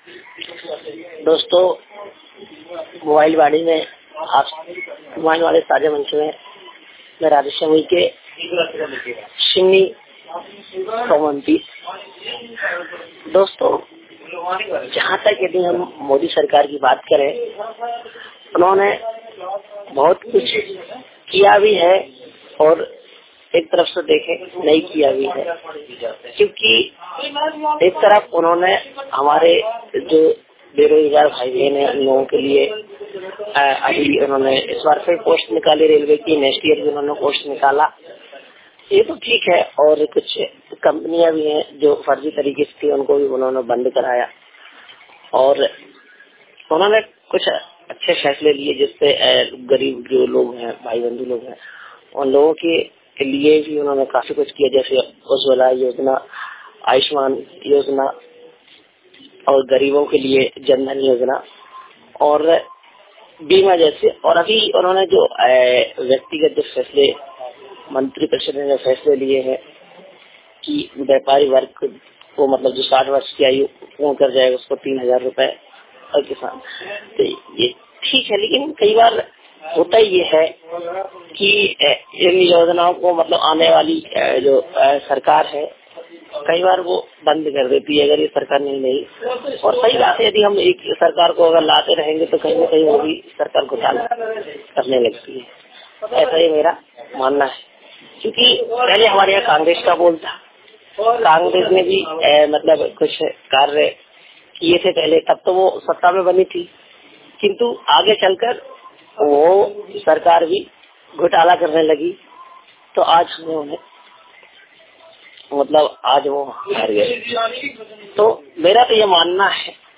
दोस्तों, मोबाइल वाणी में आप मोबाइल वाले साझा मंच में मैं राधेश्यामी के सिन्नी कॉमेंटी। दोस्तों, जहाँ तक यदि हम मोदी सरकार की बात करें, उन्होंने बहुत कुछ किया भी है और एक तरफ से देखें नहीं किया भी है, क्योंकि एक तरफ उन्होंने हमारे जो बेरोजगार भाई बहन है उन लोगों के लिए अभी उन्होंने इस बार फिर पोस्ट निकाली रेलवे की, नेक्स्ट ईयर भी उन्होंने पोस्ट निकाला, ये तो ठीक है। और कुछ कंपनियां भी हैं जो फर्जी तरीके से थी, उनको भी उन्होंने बंद कराया और उन्होंने कुछ अच्छे फैसले लिए जिससे गरीब जो लोग हैं, भाई बंधु लोग हैं, उन लोगों के लिए भी उन्होंने काफी कुछ किया, जैसे उज्ज्वला योजना, आयुष्मान योजना और गरीबों के लिए जनधन योजना और बीमा जैसे। और अभी उन्होंने जो व्यक्तिगत जो फैसले मंत्री परिषद ने फैसले लिए हैं कि व्यापारी वर्ग को मतलब जो 60 वर्ष की आयु पूर्ण कर जाएगा उसको 3000 रुपए और किसान, तो ये ठीक है। लेकिन कई बार होता ये है कि इन योजनाओं को मतलब आने वाली जो सरकार है कई बार वो बंद कर देती है अगर ये सरकार नहीं। और सही बात है, यदि हम एक सरकार को अगर लाते रहेंगे तो कहीं न कहीं वो भी सरकार घोटाला करने लगती है, ऐसा ही मेरा मानना है। क्योंकि पहले हमारे यहाँ कांग्रेस का बोल था, कांग्रेस ने भी मतलब कुछ कार्य किए थे पहले, तब तो वो सत्ता में बनी थी, किंतु आगे चलकर वो सरकार भी घोटाला करने लगी, तो आज हमें उन्हें मतलब आज वो हार गए। तो मेरा तो ये मानना है